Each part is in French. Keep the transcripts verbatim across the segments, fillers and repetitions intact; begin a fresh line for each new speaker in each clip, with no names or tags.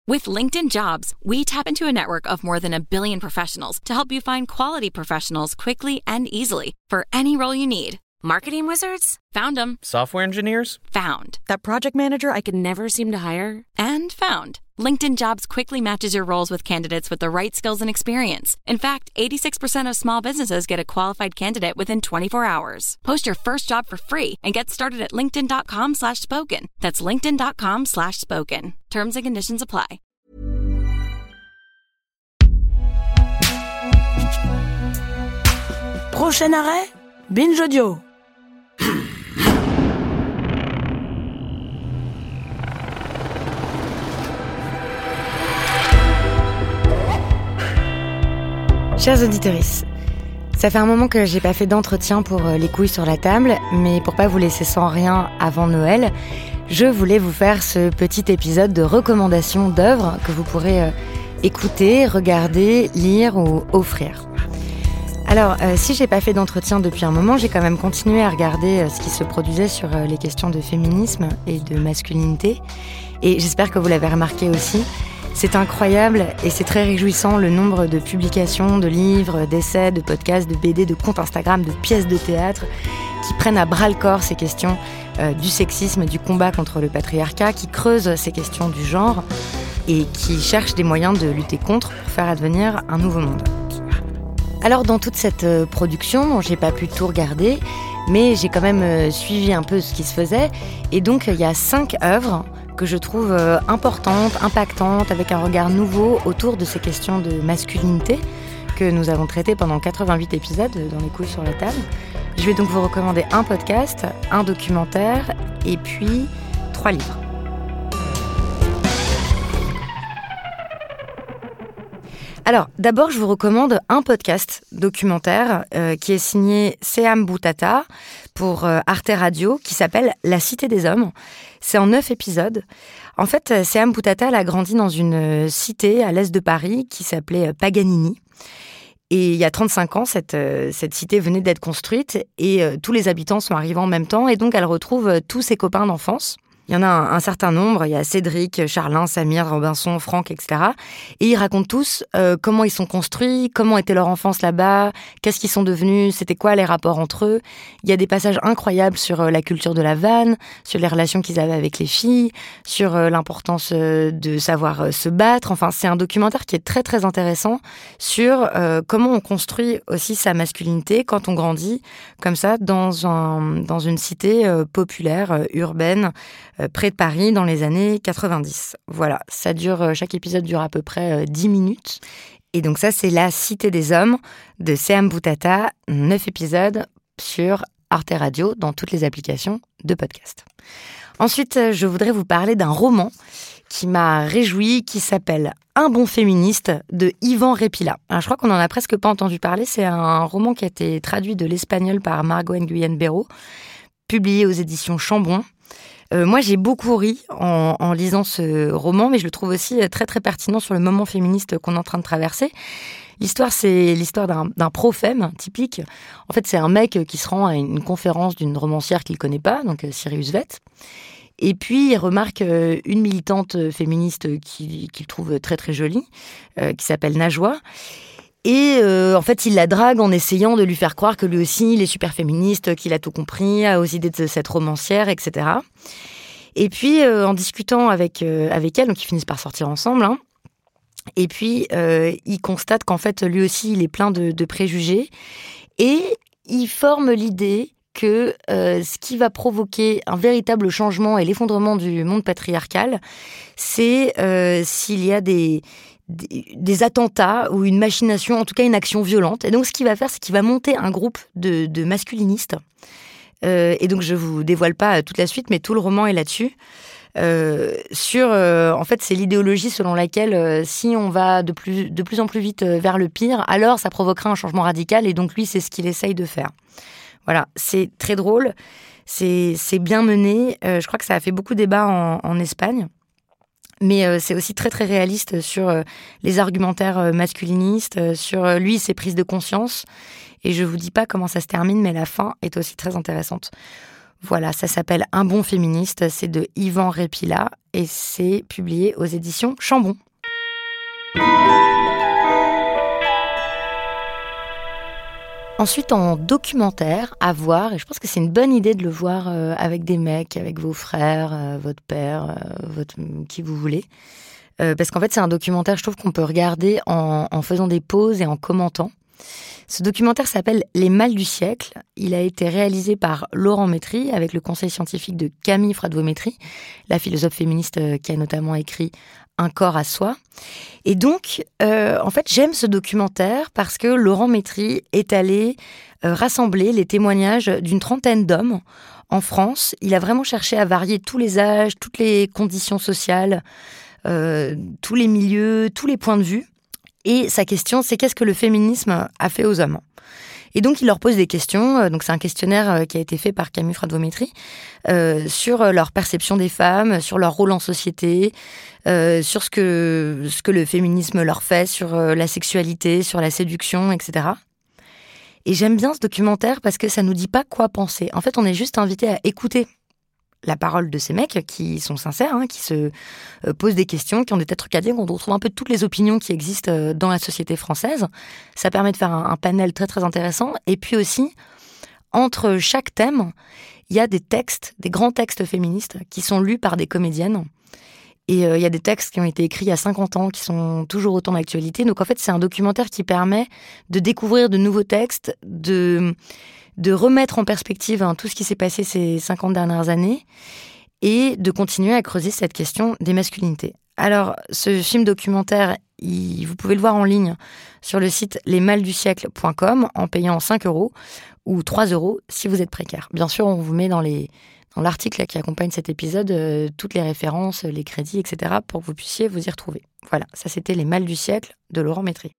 With LinkedIn Jobs, we tap into a network of more than a billion professionals to help you find quality professionals quickly and easily for any role you need. Marketing wizards? Found them.
Software engineers?
Found. That project manager I could never seem to hire? And found. LinkedIn Jobs quickly matches your roles with candidates with the right skills and experience. In fact, eighty-six percent of small businesses get a qualified candidate within twenty-four hours. Post your first job for free and get started at linkedin.com slash spoken. That's linkedin.com slash spoken. Terms and conditions apply.
Prochain arrêt, Binge Audio.
Chers auditeurs, ça fait un moment que j'ai pas fait d'entretien pour les couilles sur la table, mais pour pas vous laisser sans rien avant Noël, je voulais vous faire ce petit épisode de recommandations d'œuvres que vous pourrez écouter, regarder, lire ou offrir. Alors, euh, si j'ai pas fait d'entretien depuis un moment, j'ai quand même continué à regarder euh, ce qui se produisait sur euh, les questions de féminisme et de masculinité, et j'espère que vous l'avez remarqué aussi. C'est incroyable et c'est très réjouissant le nombre de publications, de livres, d'essais, de podcasts, de B D, de comptes Instagram, de pièces de théâtre qui prennent à bras-le-corps ces questions euh, du sexisme, du combat contre le patriarcat, qui creusent ces questions du genre et qui cherchent des moyens de lutter contre pour faire advenir un nouveau monde. Alors dans toute cette euh, production, j'ai pas pu tout regarder, mais j'ai quand même euh, suivi un peu ce qui se faisait, et donc il y a cinq œuvres que je trouve euh, importantes, impactantes, avec un regard nouveau autour de ces questions de masculinité que nous avons traitées pendant quatre-vingt-huit épisodes dans Les couilles sur la table. Je vais donc vous recommander un podcast, un documentaire et puis trois livres. Alors, d'abord, je vous recommande un podcast documentaire euh, qui est signé Seam Boutata pour euh, Arte Radio, qui s'appelle La Cité des Hommes. C'est en neuf épisodes. En fait, Seam Boutata a grandi dans une cité à l'est de Paris qui s'appelait Paganini. Et il y a trente-cinq ans, cette, euh, cette cité venait d'être construite et euh, tous les habitants sont arrivés en même temps. Et donc, elle retrouve euh, tous ses copains d'enfance. Il y en a un, un certain nombre, il y a Cédric, Charlin, Samir, Robinson, Franck, et cetera. Et ils racontent tous euh, comment ils sont construits, comment était leur enfance là-bas, qu'est-ce qu'ils sont devenus, c'était quoi les rapports entre eux. Il y a des passages incroyables sur euh, la culture de la vanne, sur les relations qu'ils avaient avec les filles, sur euh, l'importance euh, de savoir euh, se battre. Enfin, c'est un documentaire qui est très très intéressant sur euh, comment on construit aussi sa masculinité quand on grandit comme ça dans, un, dans une cité euh, populaire, euh, urbaine, près de Paris dans les années quatre-vingt-dix. Voilà, ça dure, chaque épisode dure à peu près dix minutes. Et donc ça, c'est La Cité des Hommes de Seam Boutata, neuf épisodes sur Arte Radio dans toutes les applications de podcast. Ensuite, je voudrais vous parler d'un roman qui m'a réjoui, qui s'appelle Un bon féministe de Ivan Repila. Alors, je crois qu'on n'en a presque pas entendu parler. C'est un roman qui a été traduit de l'espagnol par Margot Nguyen Béraud, publié aux éditions Chambon. Euh, moi, j'ai beaucoup ri en, en lisant ce roman, mais je le trouve aussi très très pertinent sur le moment féministe qu'on est en train de traverser. L'histoire, c'est l'histoire d'un, d'un pro-femme typique. En fait, c'est un mec qui se rend à une conférence d'une romancière qu'il connaît pas, donc Sirius Vett. Et puis, il remarque une militante féministe qu'il, qu'il trouve très très jolie, euh, qui s'appelle Najwa. Et euh, en fait, il la drague en essayant de lui faire croire que lui aussi, il est super féministe, qu'il a tout compris, a aux idées de cette romancière, et cetera. Et puis, euh, en discutant avec, euh, avec elle, donc ils finissent par sortir ensemble, hein, et puis euh, il constate qu'en fait, lui aussi, il est plein de, de préjugés. Et il forme l'idée que euh, ce qui va provoquer un véritable changement et l'effondrement du monde patriarcal, c'est euh, s'il y a des... Des, des attentats ou une machination, en tout cas une action violente. Et donc, ce qu'il va faire, c'est qu'il va monter un groupe de, de masculinistes. Euh, et donc, je vous dévoile pas toute la suite, mais tout le roman est là-dessus. Euh, sur, euh, en fait, c'est l'idéologie selon laquelle euh, si on va de plus, de plus en plus vite vers le pire, alors ça provoquera un changement radical. Et donc, lui, c'est ce qu'il essaye de faire. Voilà, c'est très drôle, c'est, c'est bien mené. Euh, je crois que ça a fait beaucoup débat en, en Espagne. Mais euh, c'est aussi très très réaliste sur euh, les argumentaires euh, masculinistes, euh, sur euh, lui, ses prises de conscience. Et je vous dis pas comment ça se termine, mais la fin est aussi très intéressante. Voilà, ça s'appelle Un bon féministe, c'est de Ivan Repila et c'est publié aux éditions Chambon. Ensuite, en documentaire, à voir, et je pense que c'est une bonne idée de le voir euh, avec des mecs, avec vos frères, euh, votre père, euh, votre, qui vous voulez. Euh, parce qu'en fait, c'est un documentaire, je trouve, qu'on peut regarder en, en faisant des pauses et en commentant. Ce documentaire s'appelle « Les mâles du siècle ». Il a été réalisé par Laurent Métry, avec le conseil scientifique de Camille Fradvo-Métry, la philosophe féministe qui a notamment écrit « Un corps à soi ». Et donc, euh, en fait, j'aime ce documentaire parce que Laurent Métry est allé euh, rassembler les témoignages d'une trentaine d'hommes en France. Il a vraiment cherché à varier tous les âges, toutes les conditions sociales, euh, tous les milieux, tous les points de vue. Et sa question, c'est qu'est-ce que le féminisme a fait aux hommes ? Et donc, il leur pose des questions. Donc, c'est un questionnaire qui a été fait par Camille Fradvo-Métry euh, sur leur perception des femmes, sur leur rôle en société, euh, sur ce que, ce que le féminisme leur fait, sur euh, la sexualité, sur la séduction, et cetera. Et j'aime bien ce documentaire parce que ça nous dit pas quoi penser. En fait, on est juste invité à écouter la parole de ces mecs qui sont sincères, hein, qui se euh, posent des questions, qui ont des tas de trucs à dire, qu'on retrouve un peu toutes les opinions qui existent euh, dans la société française. Ça permet de faire un, un panel très très intéressant. Et puis aussi, entre chaque thème, il y a des textes, des grands textes féministes qui sont lus par des comédiennes. Et euh, il y a des textes qui ont été écrits il y a cinquante ans, qui sont toujours autant d'actualité. Donc en fait, c'est un documentaire qui permet de découvrir de nouveaux textes, de... de remettre en perspective hein, tout ce qui s'est passé ces cinquante dernières années et de continuer à creuser cette question des masculinités. Alors, ce film documentaire, il, vous pouvez le voir en ligne sur le site les mâles du siècle point com en payant cinq euros ou trois euros si vous êtes précaire. Bien sûr, on vous met dans, les, dans l'article là, qui accompagne cet épisode euh, toutes les références, les crédits, et cetera pour que vous puissiez vous y retrouver. Voilà, ça c'était Les mâles du siècle de Laurent Métry.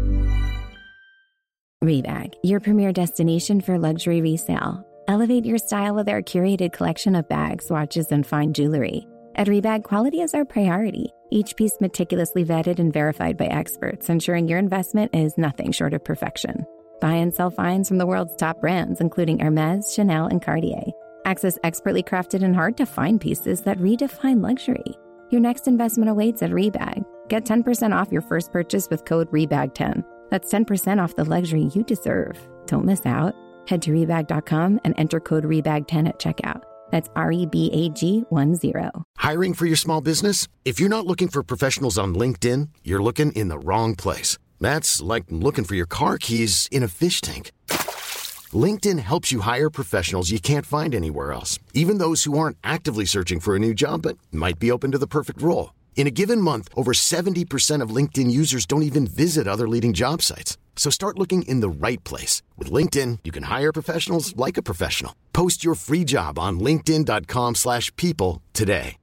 Rebag, your premier destination for luxury resale. Elevate your style with our curated collection of bags, watches, and fine jewelry. At Rebag, quality is our priority. Each piece meticulously vetted and verified by experts, ensuring your investment is nothing short of perfection. Buy and sell finds from the world's top brands, including Hermès, Chanel, and Cartier. Access expertly crafted and hard-to-find pieces that redefine luxury. Your next investment awaits at Rebag. Get ten percent off your first purchase with code R E B A G ten. That's ten percent off the luxury you deserve. Don't miss out. Head to rebag dot com and enter code R E B A G ten at checkout. That's R E B A G ten.
Hiring for your small business? If you're not looking for professionals on LinkedIn, you're looking in the wrong place. That's like looking for your car keys in a fish tank. LinkedIn helps you hire professionals you can't find anywhere else, even those who aren't actively searching for a new job but might be open to the perfect role. In a given month, over seventy percent of LinkedIn users don't even visit other leading job sites. So start looking in the right place. With LinkedIn, you can hire professionals like a professional. Post your free job on linkedin dot com slash people today.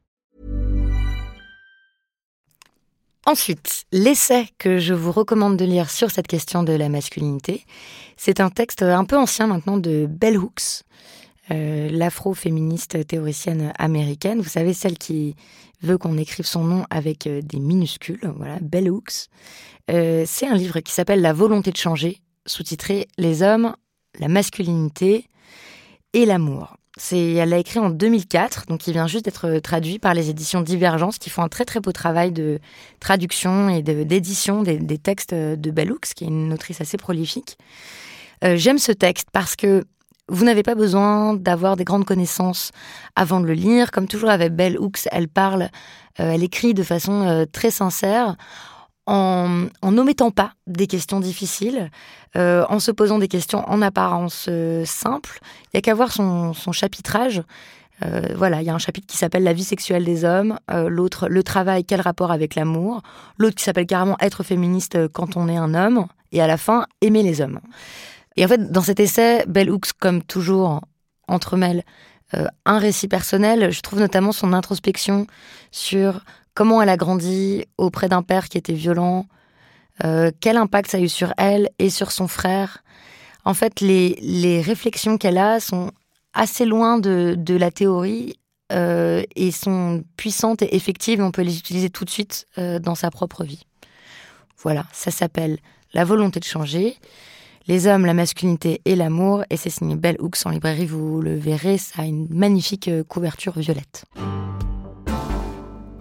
Ensuite, l'essai que je vous recommande de lire sur cette question de la masculinité, c'est un texte un peu ancien maintenant de Bell Hooks, euh, l'afro-féministe théoricienne américaine. Vous savez, celle qui veut qu'on écrive son nom avec des minuscules, voilà, Bell Hooks. Euh, c'est un livre qui s'appelle « La volonté de changer », sous-titré « Les hommes, la masculinité et l'amour ». C'est, elle l'a écrit en deux mille quatre, donc il vient juste d'être traduit par les éditions Divergence, qui font un très très beau travail de traduction et de, d'édition des, des textes de Bell Hooks, qui est une autrice assez prolifique. Euh, j'aime ce texte parce que vous n'avez pas besoin d'avoir des grandes connaissances avant de le lire. Comme toujours avec Bell Hooks, elle parle, euh, elle écrit de façon euh, très sincère, en, en n'omettant pas des questions difficiles, euh, en se posant des questions en apparence euh, simples. Il n'y a qu'à voir son, son chapitrage. Euh, voilà, il y a un chapitre qui s'appelle « La vie sexuelle des hommes », euh, l'autre « Le travail, quel rapport avec l'amour », l'autre qui s'appelle carrément « Être féministe quand on est un homme », et à la fin « Aimer les hommes ». Et en fait, dans cet essai, Bell Hooks, comme toujours, entremêle euh, un récit personnel. Je trouve notamment son introspection sur comment elle a grandi auprès d'un père qui était violent, euh, quel impact ça a eu sur elle et sur son frère. En fait, les, les réflexions qu'elle a sont assez loin de, de la théorie euh, et sont puissantes et effectives, et on peut les utiliser tout de suite euh, dans sa propre vie. Voilà, ça s'appelle « La volonté de changer ». Les hommes, la masculinité et l'amour, et c'est signé Bell Hooks en librairie, vous le verrez, ça a une magnifique couverture violette.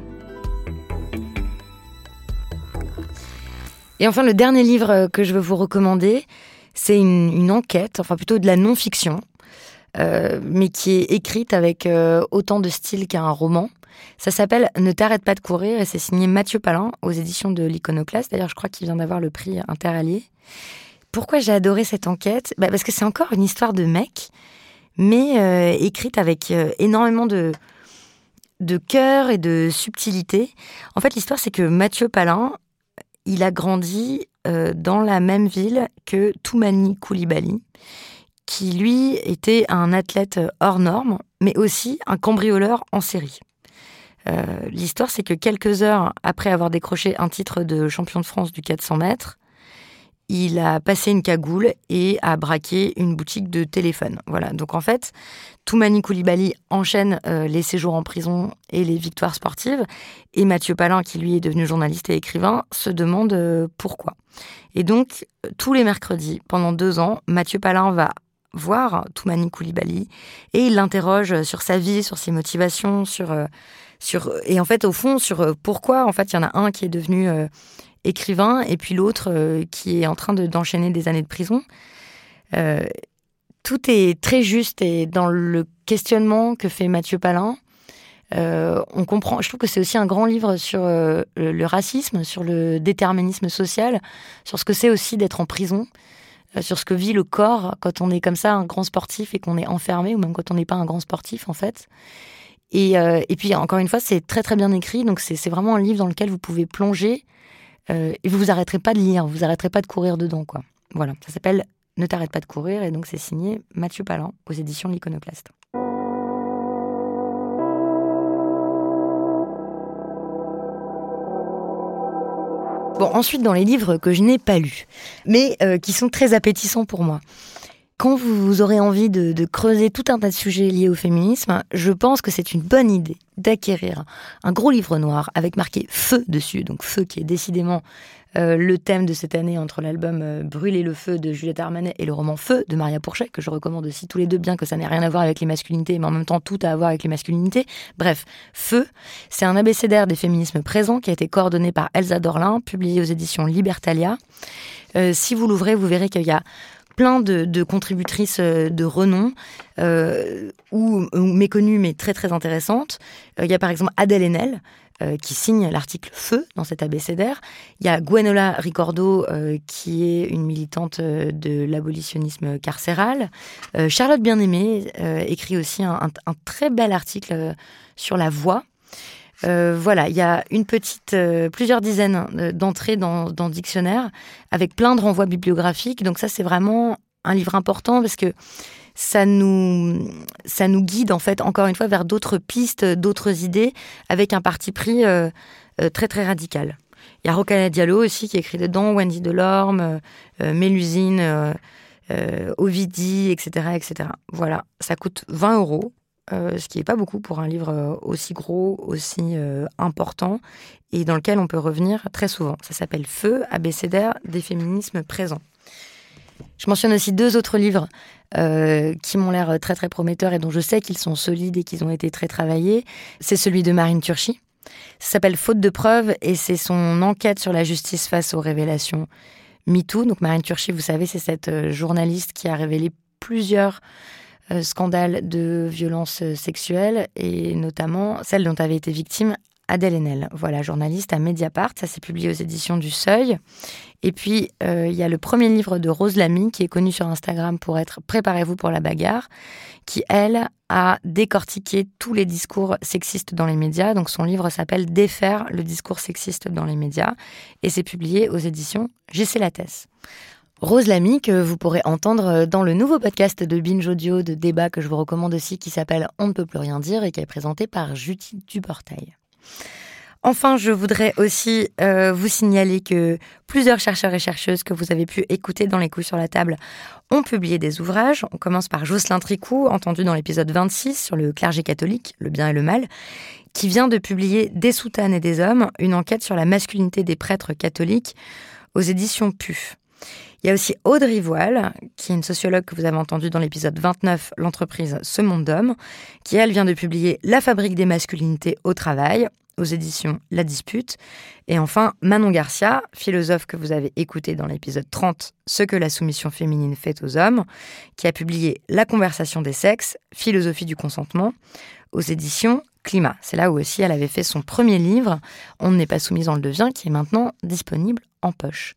Et enfin, le dernier livre que je veux vous recommander, c'est une, une enquête, enfin plutôt de la non-fiction, euh, mais qui est écrite avec euh, autant de style qu'un roman. Ça s'appelle « Ne t'arrête pas de courir » et c'est signé Mathieu Palin aux éditions de l'Iconoclaste. D'ailleurs, je crois qu'il vient d'avoir le prix Interallié. Pourquoi j'ai adoré cette enquête ? Bah parce que c'est encore une histoire de mec, mais euh, écrite avec euh, énormément de, de cœur et de subtilité. En fait, l'histoire, c'est que Mathieu Palin, il a grandi euh, dans la même ville que Toumani Coulibaly, qui, lui, était un athlète hors norme, mais aussi un cambrioleur en série. Euh, l'histoire, c'est que quelques heures après avoir décroché un titre de champion de France du quatre cents mètres, il a passé une cagoule et a braqué une boutique de téléphone. Voilà. Donc en fait, Toumani Coulibaly enchaîne euh, les séjours en prison et les victoires sportives. Et Mathieu Palin, qui lui est devenu journaliste et écrivain, se demande euh, pourquoi. Et donc, tous les mercredis, pendant deux ans, Mathieu Palin va voir Toumani Coulibaly et il l'interroge sur sa vie, sur ses motivations, sur, euh, sur et en fait, au fond, sur euh, pourquoi. En fait, il y en a un qui est devenu... Euh, écrivain, et puis l'autre euh, qui est en train de, d'enchaîner des années de prison. Euh, tout est très juste et dans le questionnement que fait Mathieu Palin, euh, on comprend. Je trouve que c'est aussi un grand livre sur euh, le, le racisme, sur le déterminisme social, sur ce que c'est aussi d'être en prison, euh, sur ce que vit le corps quand on est comme ça un grand sportif et qu'on est enfermé, ou même quand on n'est pas un grand sportif en fait. Et, euh, et puis encore une fois, c'est très très bien écrit, donc c'est, c'est vraiment un livre dans lequel vous pouvez plonger. Euh, et vous vous arrêterez pas de lire, vous vous arrêterez pas de courir dedans, quoi. Voilà, ça s'appelle « Ne t'arrête pas de courir » et donc c'est signé Mathieu Palin aux éditions de l'Iconoclaste. Bon, ensuite, dans les livres que je n'ai pas lus, mais euh, qui sont très appétissants pour moi. Quand vous aurez envie de, de creuser tout un tas de sujets liés au féminisme, je pense que c'est une bonne idée d'acquérir un gros livre noir avec marqué « Feu » dessus. Donc « Feu » qui est décidément euh, le thème de cette année entre l'album euh, « Brûler le feu » de Juliette Armanet et le roman « Feu » de Maria Pourchet, que je recommande aussi tous les deux, bien que ça n'ait rien à voir avec les masculinités, mais en même temps tout à voir avec les masculinités. Bref, « Feu », c'est un abécédaire des féminismes présents qui a été coordonné par Elsa Dorlin, publié aux éditions Libertalia. Euh, si vous l'ouvrez, vous verrez qu'il y a plein de, de contributrices de renom, euh, ou, ou méconnues mais très très intéressantes. Il euh, y a par exemple Adèle Haenel, euh, qui signe l'article « Feu » dans cet abécédaire. Il y a Gwenola Ricordo, euh, qui est une militante de l'abolitionnisme carcéral. Euh, Charlotte Bien-Aimée euh, écrit aussi un, un, un très bel article sur la voix. Euh, voilà, il y a une petite, euh, plusieurs dizaines d'entrées dans, dans le dictionnaire avec plein de renvois bibliographiques. Donc ça, c'est vraiment un livre important parce que ça nous, ça nous guide en fait encore une fois vers d'autres pistes, d'autres idées avec un parti pris euh, euh, très très radical. Il y a Rokhaya Diallo aussi qui écrit dedans, Wendy Delorme, euh, Mélusine, euh, euh, Ovidie, et cetera, et cetera. Voilà, ça coûte vingt euros. Euh, ce qui n'est pas beaucoup pour un livre aussi gros, aussi euh, important, et dans lequel on peut revenir très souvent. Ça s'appelle « Feu, abécédaire des féminismes présents ». Je mentionne aussi deux autres livres euh, qui m'ont l'air très très prometteurs et dont je sais qu'ils sont solides et qu'ils ont été très travaillés. C'est celui de Marine Turchi. Ça s'appelle « Faute de preuves » et c'est son enquête sur la justice face aux révélations MeToo. Donc Marine Turchi, vous savez, c'est cette journaliste qui a révélé plusieurs Euh, scandale de violences sexuelles et notamment celle dont avait été victime Adèle Haenel. Voilà, journaliste à Mediapart, ça s'est publié aux éditions du Seuil. Et puis, euh, il y a le premier livre de Rose Lamy, qui est connue sur Instagram pour être « Préparez-vous pour la bagarre », qui, elle, a décortiqué tous les discours sexistes dans les médias. Donc, son livre s'appelle « Défaire le discours sexiste dans les médias » et c'est publié aux éditions J C Lattès. Rose Lamy, que vous pourrez entendre dans le nouveau podcast de Binge Audio de débat que je vous recommande aussi, qui s'appelle « On ne peut plus rien dire » et qui est présenté par Judy Duportail. Enfin, je voudrais aussi euh, vous signaler que plusieurs chercheurs et chercheuses que vous avez pu écouter dans les coups sur la table ont publié des ouvrages. On commence par Jocelyn Tricou, entendu dans l'épisode vingt-six sur le clergé catholique, le bien et le mal, qui vient de publier Des soutanes et des hommes, une enquête sur la masculinité des prêtres catholiques aux éditions P U F. Il y a aussi Aude Rivoal, qui est une sociologue que vous avez entendue dans l'épisode vingt-neuf, l'entreprise Ce monde d'hommes, qui, elle, vient de publier La fabrique des masculinités au travail, aux éditions La Dispute. Et enfin, Manon Garcia, philosophe que vous avez écouté dans l'épisode trente, Ce que la soumission féminine fait aux hommes, qui a publié La conversation des sexes, philosophie du consentement, aux éditions Climat. C'est là où aussi elle avait fait son premier livre, On n'est pas soumise, on le devient, qui est maintenant disponible en poche.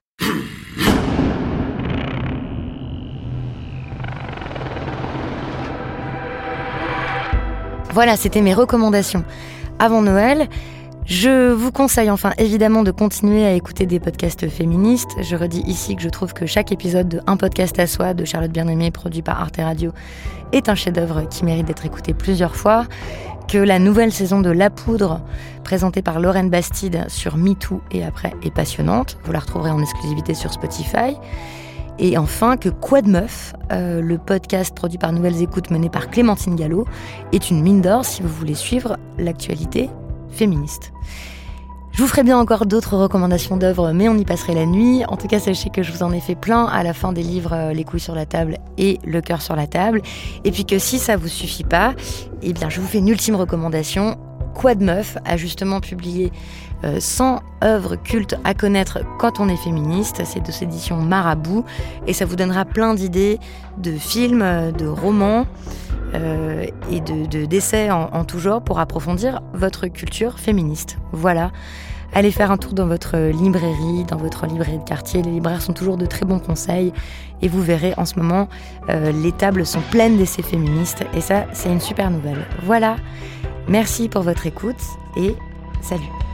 Voilà, c'était mes recommandations avant Noël. Je vous conseille enfin évidemment de continuer à écouter des podcasts féministes. Je redis ici que je trouve que chaque épisode de Un podcast à soi de Charlotte Bien-Aimée, produit par Arte Radio, est un chef-d'œuvre qui mérite d'être écouté plusieurs fois. Que la nouvelle saison de La Poudre, présentée par Lorraine Bastide sur MeToo et après, est passionnante. Vous la retrouverez en exclusivité sur Spotify. Et enfin, que Quoi de Meuf, euh, le podcast produit par Nouvelles Écoutes mené par Clémentine Gallo, est une mine d'or si vous voulez suivre l'actualité féministe. Je vous ferai bien encore d'autres recommandations d'œuvres, mais on y passerait la nuit. En tout cas, sachez que je vous en ai fait plein à la fin des livres euh, Les couilles sur la table et Le cœur sur la table. Et puis que si ça vous suffit pas, eh bien, je vous fais une ultime recommandation. Quoi de Meuf a justement publié euh, cent œuvres cultes à connaître quand on est féministe. C'est de l'édition Marabout et ça vous donnera plein d'idées de films, de romans euh, et de, de, d'essais en, en tout genre pour approfondir votre culture féministe. Voilà. Allez faire un tour dans votre librairie, dans votre librairie de quartier. Les libraires sont toujours de très bons conseils. Et vous verrez, en ce moment, euh, les tables sont pleines d'essais féministes. Et ça, c'est une super nouvelle. Voilà. Merci pour votre écoute et salut.